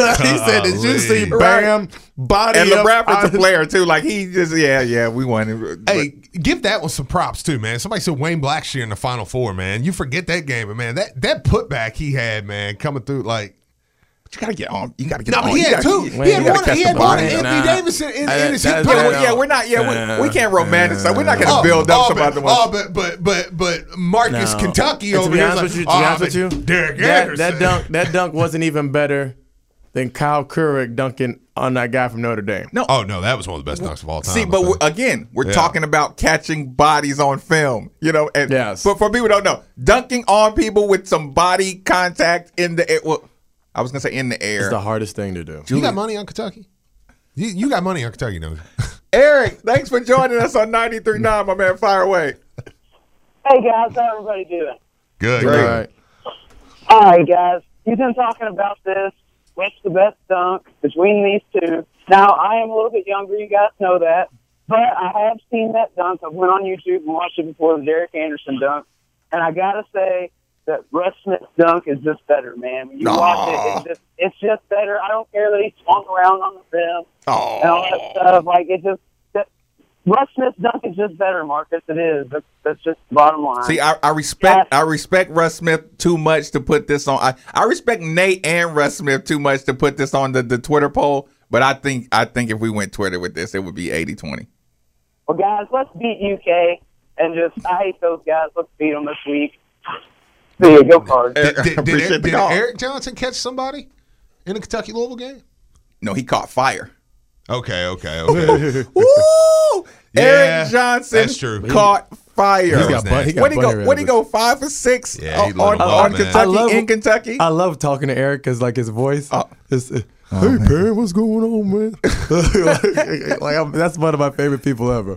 [SPEAKER 2] Did you see Bam body?
[SPEAKER 1] And LeBradford's a player too. Like he just, we won.
[SPEAKER 3] Hey, give that one some props too, man. Somebody said Wayne Blackshear in the Final Four, man. You forget that game, but man, that putback he had, man, coming through like.
[SPEAKER 1] You gotta get on. You gotta get
[SPEAKER 3] on.
[SPEAKER 1] No,
[SPEAKER 3] he had two. He had one. Anthony Davis in his hip pocket.
[SPEAKER 1] We're not. We can't romanticize. We're not gonna build up some other ones.
[SPEAKER 3] But Marcus Kentucky over here.
[SPEAKER 2] To be honest with you,
[SPEAKER 3] Derek Anderson.
[SPEAKER 2] That dunk wasn't even better than Kyle Couric dunking on that guy from Notre Dame.
[SPEAKER 1] No.
[SPEAKER 3] Oh no, that was one of the best dunks of all time.
[SPEAKER 1] See, but we're talking about catching bodies on film. And
[SPEAKER 2] yes.
[SPEAKER 1] But for people who don't know, dunking on people with some body contact in the air. Well, I was gonna say in the air.
[SPEAKER 2] It's the hardest thing to do.
[SPEAKER 3] You got money on Kentucky? You got money on Kentucky, don't you?
[SPEAKER 1] Eric, thanks for joining us on 93.9, my man. Fire away.
[SPEAKER 9] Hey guys, how everybody doing?
[SPEAKER 3] Good.
[SPEAKER 2] Great.
[SPEAKER 9] All right, guys. You've been talking about this. What's the best dunk between these two? Now, I am a little bit younger. You guys know that. But I have seen that dunk. I went on YouTube and watched it before the Derek Anderson dunk. And I got to say that Russ Smith's dunk is just better, man. When you watch it, it's just better. I don't care that he swung around on the rim and all that stuff. Like, Russ Smith's dunk is just better, Marcus. It is. That's just the bottom line.
[SPEAKER 1] See, I respect Russ Smith too much to put this on. I respect Nate and Russ Smith too much to put this on the Twitter poll. But I think if we went Twitter with this, it would be 80-20.
[SPEAKER 9] Well, guys, let's beat UK and I hate those guys. Let's beat them this week. See you. Go Cards.
[SPEAKER 3] Did Eric Johnson catch somebody in the Kentucky Louisville game?
[SPEAKER 1] No, he caught fire.
[SPEAKER 3] Okay.
[SPEAKER 1] Woo! Eric Johnson
[SPEAKER 3] that's true.
[SPEAKER 1] Caught fire.
[SPEAKER 2] What
[SPEAKER 1] he go 5 for 6
[SPEAKER 3] on
[SPEAKER 1] Kentucky in Kentucky?
[SPEAKER 2] I love talking to Eric because his voice. Hey, Perry, what's going on, man? That's one of my favorite people ever.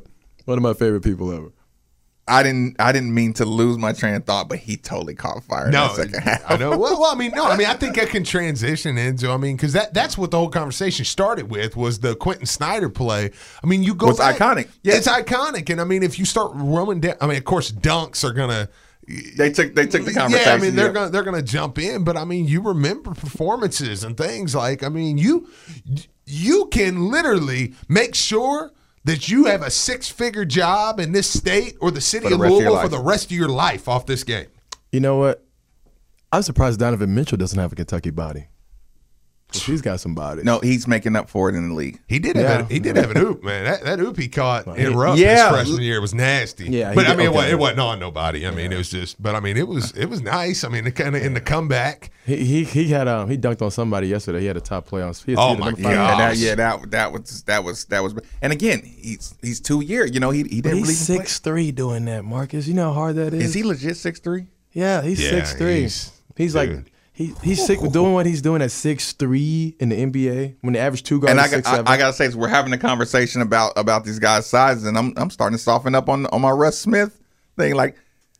[SPEAKER 1] I didn't mean to lose my train of thought, but he totally caught fire in the second half.
[SPEAKER 3] I know. Well, I think I can transition into, because that's what the whole conversation started with was the Quentin Snyder play. You go back.
[SPEAKER 1] It's iconic.
[SPEAKER 3] Yeah, it's iconic. And if you start rolling down, of course, dunks are gonna.
[SPEAKER 1] They took the conversation.
[SPEAKER 3] Yeah, they're gonna jump in, but you remember performances and things like you can literally make sure that you have a 6-figure job in this state or the city of Louisville for the rest of your life off this game.
[SPEAKER 2] You know what? I'm surprised Donovan Mitchell doesn't have a Kentucky body. He's got some body.
[SPEAKER 1] No, he's making up for it in the league.
[SPEAKER 3] He did have an oop, man. That oop he caught in rough his freshman year was nasty.
[SPEAKER 2] Yeah,
[SPEAKER 3] but it wasn't on nobody. It was just. But it was nice. Kind of in the comeback.
[SPEAKER 2] He dunked on somebody yesterday. He had a top play on.
[SPEAKER 3] Oh my god!
[SPEAKER 1] That was. And again, he's 2 years. He didn't.
[SPEAKER 2] He's 6'3" doing that, Marcus. You know how hard that is.
[SPEAKER 1] Is he legit 6'3"?
[SPEAKER 2] Yeah, he's 6'3". He's like. He's sick doing what he's doing at 6'3" in the NBA when the average two guard is 6'7".
[SPEAKER 1] I gotta say, we're having a conversation about these guys' sizes, and I'm starting to soften up on my Russ Smith thing. Like,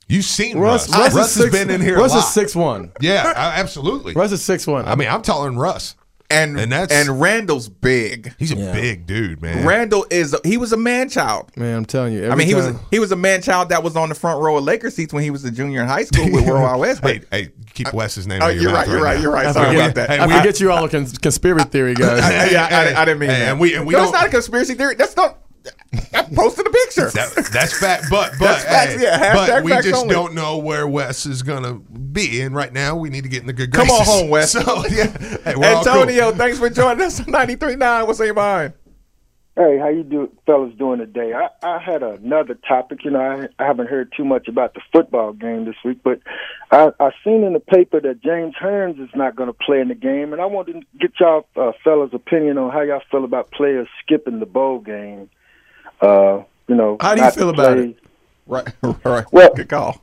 [SPEAKER 3] You've seen Russ. Russ has been in here
[SPEAKER 2] Russ
[SPEAKER 3] a lot.
[SPEAKER 2] is 6'1".
[SPEAKER 3] Yeah, absolutely.
[SPEAKER 2] Russ is 6'1".
[SPEAKER 3] I mean, I'm taller than Russ.
[SPEAKER 1] And Randall's big.
[SPEAKER 3] He's a big dude, man.
[SPEAKER 1] Randall he was a man child.
[SPEAKER 2] Man, I'm telling you.
[SPEAKER 1] He was a man child that was on the front row of Lakers seats when he was a junior in high school with World Wide West.
[SPEAKER 3] Hey, keep Wes's name.
[SPEAKER 1] You're right. Sorry about that.
[SPEAKER 2] I forget you all conspiracy theory guys.
[SPEAKER 1] I didn't mean that.
[SPEAKER 3] And we
[SPEAKER 1] it's not a conspiracy theory. That's not. I posted a picture.
[SPEAKER 3] That's fact, but
[SPEAKER 1] facts,
[SPEAKER 3] but we just
[SPEAKER 1] only.
[SPEAKER 3] don't know where Wes is gonna be, and right now we need to get in the good
[SPEAKER 1] graces.
[SPEAKER 3] graces.
[SPEAKER 1] Come on home, Wes.
[SPEAKER 3] So
[SPEAKER 1] Antonio, thanks for joining us on 93.9. What's on behind?
[SPEAKER 10] Hey, how you fellas doing today? I had another topic. I haven't heard too much about the football game this week, but I seen in the paper that James Hearns is not going to play in the game, and I wanted to get y'all fellas' opinion on how y'all feel about players skipping the bowl game.
[SPEAKER 2] How do you feel about it?
[SPEAKER 1] Right.
[SPEAKER 10] Well,
[SPEAKER 1] good call.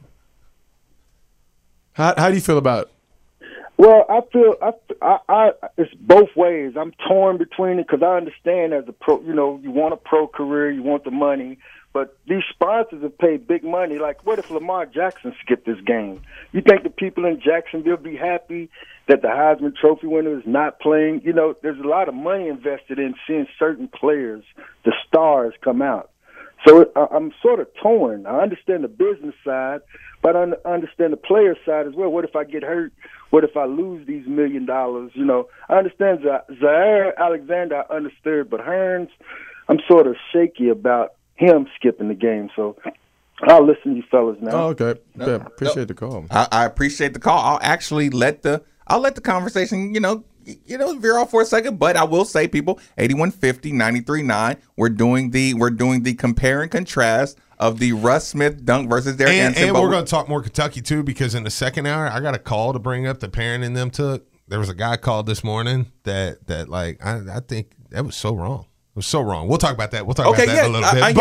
[SPEAKER 2] How do you feel about it?
[SPEAKER 10] Well, I feel it's both ways. I'm torn between it because I understand as a pro, you want a pro career, you want the money, but these sponsors have paid big money. Like, what if Lamar Jackson skipped this game? You think the people in Jacksonville be happy that the Heisman Trophy winner is not playing? There's a lot of money invested in seeing certain players, the stars, come out. So I'm sort of torn. I understand the business side, but I understand the player side as well. What if I get hurt? What if I lose these $1 million? I understand Zaire Alexander, I understood, but Hearns, I'm sort of shaky about him skipping the game. So I'll listen to you fellas now.
[SPEAKER 2] Oh, okay. Appreciate the call.
[SPEAKER 1] I appreciate the call. I'll actually let the conversation, veer off for a second, but I will say, people, 8150 93.9. We're doing the compare and contrast of the Russ Smith dunk versus Derek Anderson.
[SPEAKER 3] And we're going to talk more Kentucky too, because in the second hour, I got a call to bring up the parent in them took. There was a guy called this morning that I think that was so wrong. It was so wrong. We'll talk about that. We'll talk about that in a little bit.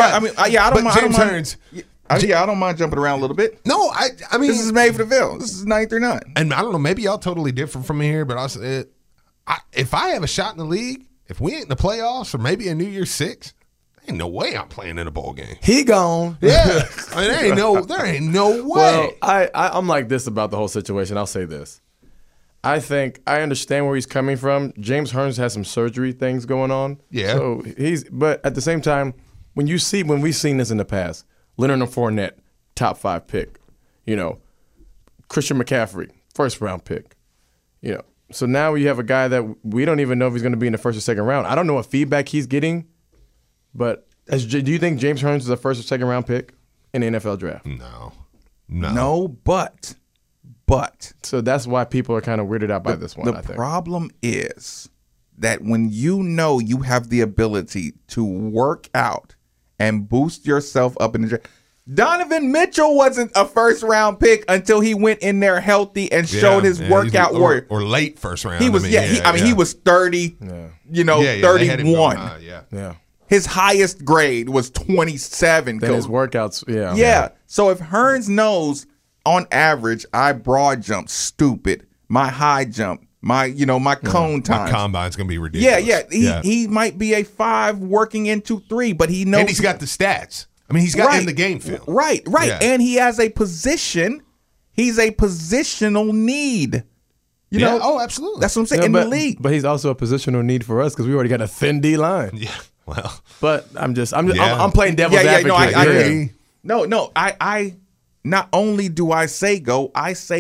[SPEAKER 1] I don't mind jumping around a little bit.
[SPEAKER 3] No, I mean,
[SPEAKER 1] this is made for the Ville. This is 93.9.
[SPEAKER 3] And I don't know, maybe y'all totally different from me here, but if I have a shot in the league, if we ain't in the playoffs or maybe a New Year's Six, ain't no way I'm playing in a bowl game.
[SPEAKER 2] He gone.
[SPEAKER 3] Yeah, there ain't no way.
[SPEAKER 2] Well, I'm like this about the whole situation. I'll say this. I think I understand where he's coming from. James Hearns has some surgery things going on.
[SPEAKER 3] Yeah.
[SPEAKER 2] So but at the same time, when we've seen this in the past, Leonard Fournette, top 5 pick, Christian McCaffrey, first round pick, So now you have a guy that we don't even know if he's going to be in the first or second round. I don't know what feedback he's getting, but do you think James Hearns is a first or second round pick in the NFL draft?
[SPEAKER 1] No, but.
[SPEAKER 2] So that's why people are kind of weirded out by this one, I think.
[SPEAKER 1] The problem is that when you have the ability to work out and boost yourself up in the draft. Donovan Mitchell wasn't a first-round pick until he went in there healthy and showed his workout warrior.
[SPEAKER 3] Or late first round.
[SPEAKER 1] He was, he was 30, 31.
[SPEAKER 2] Yeah.
[SPEAKER 1] His highest grade was 27.
[SPEAKER 2] Then his workouts,
[SPEAKER 1] Yeah. So if Hearns knows, on average, I broad jump stupid, my high jump, my cone time.
[SPEAKER 3] My combine's going to be ridiculous.
[SPEAKER 1] Yeah. He might be a 5 working into 3, but he knows.
[SPEAKER 3] And he's got the stats. I mean, he's got in the game film.
[SPEAKER 1] Right. Yeah. And he has a position. He's a positional need. You know?
[SPEAKER 3] Oh, absolutely.
[SPEAKER 1] That's what I'm saying in the league.
[SPEAKER 2] But he's also a positional need for us because we already got a thin D line.
[SPEAKER 3] Yeah. Well.
[SPEAKER 2] But I'm playing devil's advocate.
[SPEAKER 1] No, I agree. No. I not only do I say go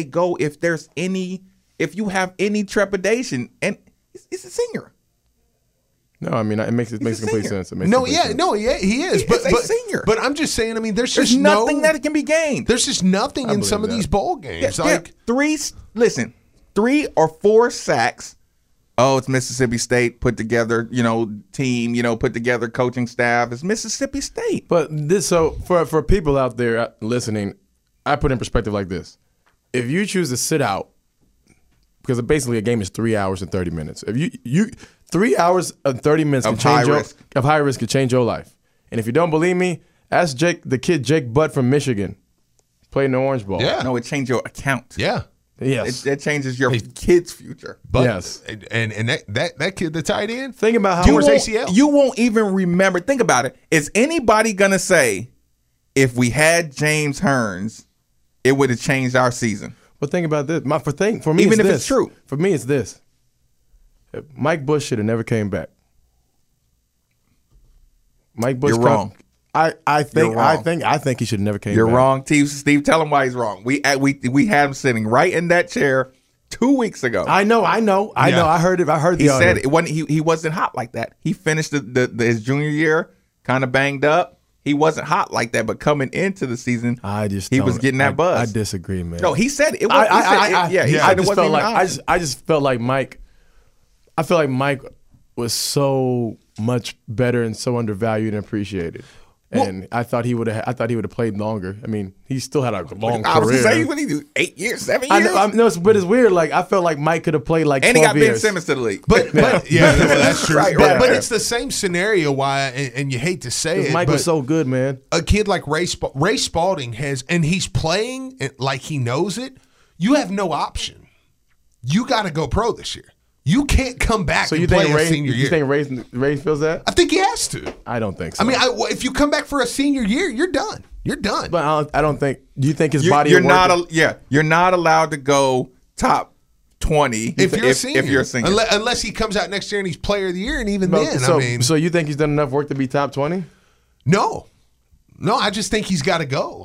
[SPEAKER 1] if you have any trepidation, and he's a senior.
[SPEAKER 2] No, I mean it makes complete sense.
[SPEAKER 3] He is. But
[SPEAKER 1] a senior.
[SPEAKER 3] But I'm just saying. I mean, there's
[SPEAKER 1] just nothing that can be gained.
[SPEAKER 3] There's just nothing in some of these bowl games.
[SPEAKER 1] Yeah, 3 or 4 sacks. Oh, it's Mississippi State put together, team, put together coaching staff. It's Mississippi State.
[SPEAKER 2] But for people out there listening, I put in perspective like this: if you choose to sit out, because basically a game is 3 hours and 30 minutes. If you 3 hours and 30 minutes of high risk could change your life. And if you don't believe me, ask the kid Jake Butt from Michigan, played in the Orange Bowl.
[SPEAKER 3] Yeah.
[SPEAKER 1] No, it changed your account.
[SPEAKER 3] Yeah.
[SPEAKER 2] Yes.
[SPEAKER 1] It changes your kid's future.
[SPEAKER 3] But,
[SPEAKER 2] yes.
[SPEAKER 3] And that kid, the tight end,
[SPEAKER 2] think about how
[SPEAKER 3] much ACL.
[SPEAKER 1] You won't even remember. Think about it. Is anybody going to say, if we had James Hearns, it would have changed our season.
[SPEAKER 2] But think about this. For me,
[SPEAKER 1] even
[SPEAKER 2] it's
[SPEAKER 1] if
[SPEAKER 2] this.
[SPEAKER 1] it's true.
[SPEAKER 2] For me, it's this. Mike Bush should have never came back. Mike Bush.
[SPEAKER 1] You're wrong.
[SPEAKER 2] I think he should have never came back.
[SPEAKER 1] You're wrong, Steve. Tell him why he's wrong. We had him sitting right in that chair 2 weeks ago.
[SPEAKER 2] I know. I heard it.
[SPEAKER 1] He said it wasn't. He wasn't hot like that. He finished his junior year kind of banged up. He wasn't hot like that, but coming into the season, he was getting that buzz.
[SPEAKER 2] I disagree, man.
[SPEAKER 1] No, he said it.
[SPEAKER 2] I just felt like Mike. I feel like Mike was so much better and so undervalued and appreciated. And I thought he would have played longer. I mean, he still had a long career.
[SPEAKER 1] I was saying, what did he do? 8 years, 7 years?
[SPEAKER 2] But it's weird. Like I felt like Mike could have played like 12
[SPEAKER 1] years. And he got
[SPEAKER 2] years.
[SPEAKER 1] Ben Simmons to the league.
[SPEAKER 3] But that's true.
[SPEAKER 1] Right.
[SPEAKER 3] But it's the same scenario. Why? And you hate to say it,
[SPEAKER 2] Mike was so good, man.
[SPEAKER 3] A kid like Ray Spalding and he's playing like he knows it. You have no option. You got to go pro this year. You can't come back and play a senior year.
[SPEAKER 2] You think Ray feels that?
[SPEAKER 3] I think he has to.
[SPEAKER 2] I don't think so.
[SPEAKER 3] I mean, if you come back for a senior year, you're done. You're done.
[SPEAKER 2] But I don't think. Do you think his body?
[SPEAKER 1] You're not allowed to go top 20
[SPEAKER 3] if you're a senior.
[SPEAKER 1] If you're a senior.
[SPEAKER 3] Unless he comes out next year and he's player of the year, and even
[SPEAKER 2] so you think he's done enough work to be top 20?
[SPEAKER 3] No, I just think he's got to go.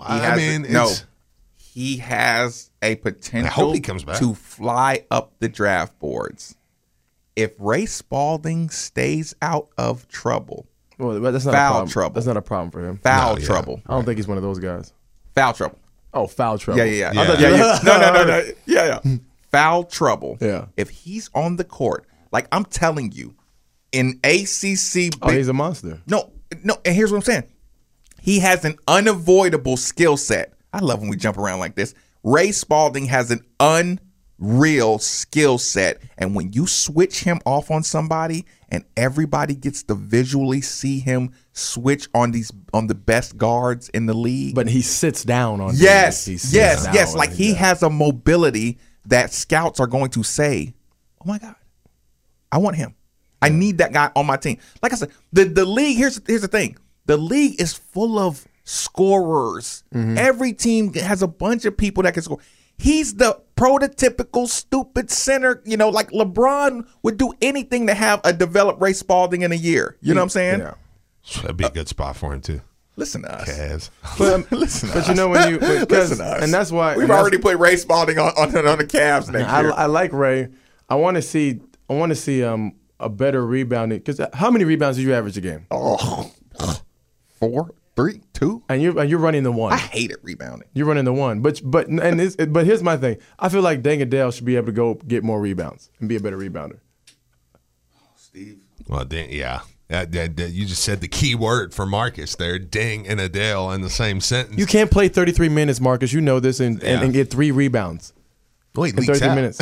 [SPEAKER 1] He has a potential.
[SPEAKER 3] I hope he comes back
[SPEAKER 1] to fly up the draft boards. If Ray Spalding stays out of trouble,
[SPEAKER 2] that's not
[SPEAKER 1] foul trouble.
[SPEAKER 2] That's not a problem for him.
[SPEAKER 1] Foul trouble.
[SPEAKER 2] I don't think he's one of those guys.
[SPEAKER 1] Foul trouble.
[SPEAKER 2] Oh, foul trouble.
[SPEAKER 1] Yeah. No. Yeah. Foul trouble.
[SPEAKER 2] Yeah.
[SPEAKER 1] If he's on the court, like I'm telling you, in ACC.
[SPEAKER 2] He's a monster.
[SPEAKER 1] No. And here's what I'm saying. He has an unavoidable skill set. I love when we jump around like this. Ray Spalding has an unreal skill set, and when you switch him off on somebody and everybody gets to visually see him switch on the best guards in the league,
[SPEAKER 2] but he sits down on
[SPEAKER 1] yes like he has a mobility that scouts are going to say, oh my God, I want him. I need that guy on my team. Like I said, the league, here's the thing, the league is full of scorers. Every team has a bunch of people that can score. He's the prototypical stupid center, like LeBron would do anything to have a developed Ray Spalding in a year. You know what I'm saying?
[SPEAKER 3] Yeah. That'd be a good spot for him too.
[SPEAKER 1] Listen to us.
[SPEAKER 3] Cavs.
[SPEAKER 1] Listen to us.
[SPEAKER 2] But you know when you
[SPEAKER 1] listen to us.
[SPEAKER 2] And that's why
[SPEAKER 1] we've already put Ray Spalding on the Cavs next year.
[SPEAKER 2] I like Ray. I want to see a better rebounding, because how many rebounds did you average a game?
[SPEAKER 1] 4, 3, 2.
[SPEAKER 2] And you're running the one.
[SPEAKER 1] I hated rebounding.
[SPEAKER 2] You're running the one, but here's my thing. I feel like Deng Adele should be able to go get more rebounds and be a better rebounder.
[SPEAKER 1] Steve.
[SPEAKER 3] Well, yeah. You just said the key word for Marcus there, Deng and Adele in the same sentence.
[SPEAKER 2] You can't play 33 minutes, Marcus. You know this, and get 3 rebounds.
[SPEAKER 3] Wait,
[SPEAKER 2] in 33 minutes.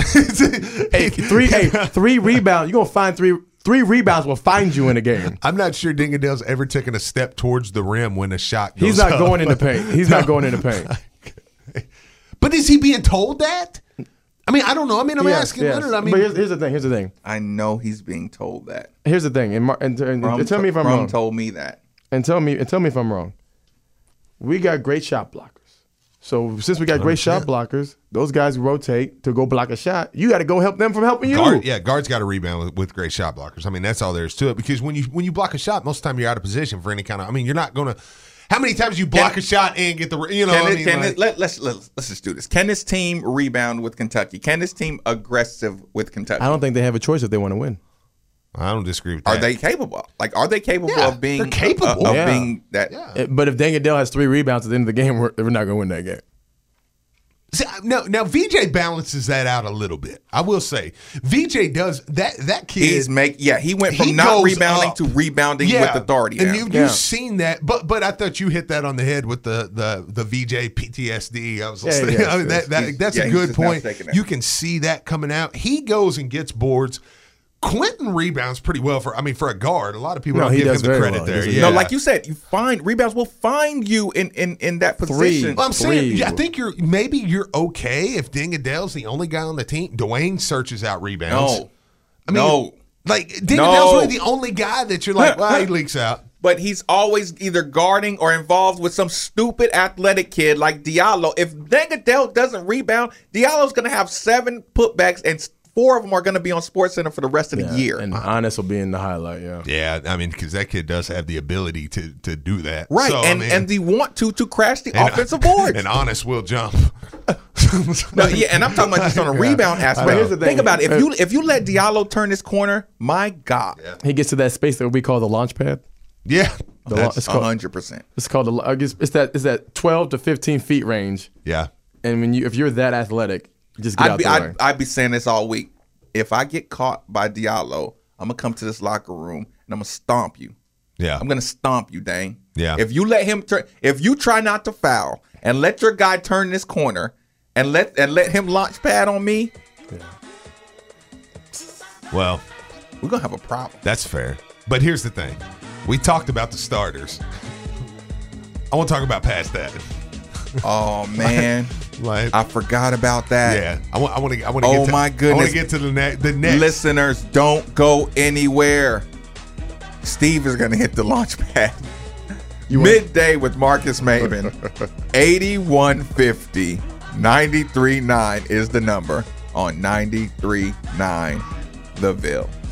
[SPEAKER 2] Three rebounds. You're gonna find three rebounds will find you in a game.
[SPEAKER 3] I'm not sure Deng Adele's ever taken a step towards the rim when a shot goes
[SPEAKER 2] He's not
[SPEAKER 3] up.
[SPEAKER 2] going in the paint. He's not going in the paint.
[SPEAKER 3] But is he being told that? I mean, I don't know. I mean, I'm asking Leonard. I mean,
[SPEAKER 2] but here's the thing.
[SPEAKER 1] I know he's being told that.
[SPEAKER 2] Here's the thing, and tell me if I'm wrong.
[SPEAKER 1] Told me that.
[SPEAKER 2] And tell me if I'm wrong. We got great shot blockers. So since we got great shot blockers, those guys rotate to go block a shot. You got to go help them from helping you.
[SPEAKER 3] Guards got to rebound with great shot blockers. I mean, that's all there is to it. Because when you block a shot, most of the time you're out of position for any kind of. I mean, you're not going to. How many times you block a shot and get the
[SPEAKER 1] let's just do this. Can this team rebound with Kentucky? Can this team aggressive with Kentucky?
[SPEAKER 2] I don't think they have a choice if they want to win.
[SPEAKER 3] I don't disagree with that.
[SPEAKER 1] Are they capable? Are they capable of being?
[SPEAKER 3] They're capable
[SPEAKER 1] of being that.
[SPEAKER 2] Yeah. But if Deng Adele has 3 rebounds at the end of the game, we're not going to win that game.
[SPEAKER 3] See, now VJ balances that out a little bit. I will say VJ does that kid.
[SPEAKER 1] He went from not rebounding to rebounding with authority.
[SPEAKER 3] And you've seen that, but I thought you hit that on the head with the VJ PTSD. I was that's a good point. You can see that coming out. He goes and gets boards. Quentin rebounds pretty well for a guard. A lot of people don't give him the credit there.
[SPEAKER 1] No, like you said, rebounds will find you in that position.
[SPEAKER 3] Well, I'm saying, I think you're okay if Deng Adele's the only guy on the team. Dwayne searches out rebounds.
[SPEAKER 1] No.
[SPEAKER 3] Like Deng Adele's really the only guy that you're like, well, he leaks out.
[SPEAKER 1] but he's always either guarding or involved with some stupid athletic kid like Diallo. If Nangadel doesn't rebound, Diallo's going to have 7 putbacks and 4 of them are going to be on SportsCenter for the rest of the year.
[SPEAKER 2] And Honest will be in the highlight,
[SPEAKER 3] Yeah, I mean, because that kid does have the ability to do that.
[SPEAKER 1] Right,
[SPEAKER 3] so,
[SPEAKER 1] and the want to crash the offensive boards.
[SPEAKER 3] And Honest will jump.
[SPEAKER 1] No, yeah, and I'm talking about just on a rebound aspect.
[SPEAKER 2] Here's the thing.
[SPEAKER 1] Think about it. If you let Diallo turn this corner, my God.
[SPEAKER 3] Yeah.
[SPEAKER 2] He gets to that space that we call the launch pad.
[SPEAKER 3] Yeah.
[SPEAKER 1] That's 100%.
[SPEAKER 2] It's called it's that 12 to 15 feet range.
[SPEAKER 3] Yeah.
[SPEAKER 2] And if you're that athletic, just get out the way.
[SPEAKER 1] I'd be saying this all week. If I get caught by Diallo, I'm going to come to this locker room and I'm going to stomp you.
[SPEAKER 3] Yeah.
[SPEAKER 1] I'm going to stomp you, Dane.
[SPEAKER 3] Yeah.
[SPEAKER 1] If you let him turn, if you try not to foul and let your guy turn this corner and let him launch pad on me,
[SPEAKER 3] well,
[SPEAKER 1] we're going to have a problem.
[SPEAKER 3] That's fair. But here's the thing. We talked about the starters. I want to talk about past that.
[SPEAKER 1] Oh, man. I forgot about that.
[SPEAKER 3] Yeah, I want to.
[SPEAKER 1] Oh my goodness!
[SPEAKER 3] I want to get to the next.
[SPEAKER 1] Listeners, don't go anywhere. Steve is going to hit the launch pad. Midday with Marcus Maven. 8150 93.9 is the number on 93.9 The Ville.